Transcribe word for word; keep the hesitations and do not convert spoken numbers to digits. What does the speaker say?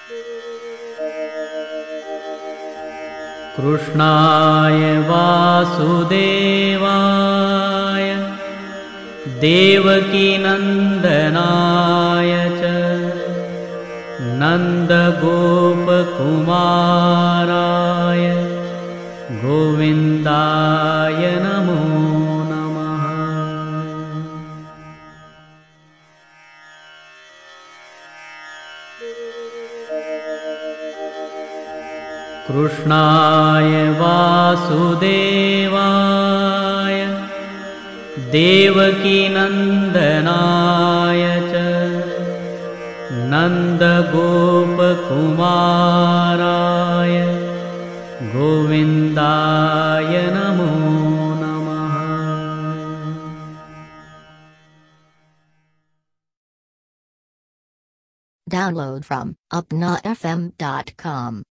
कृष्णाय वासुदेवाय देवकीनन्दनाय च नन्दगोपकुमाराय गोविन्दाय नमो नमः। कृष्णाय वासुदेवाय देवकीनन्दनाय च नन्दगोपकुमाराय गोविन्दाय नमो नमः। Download from upna f m dot com.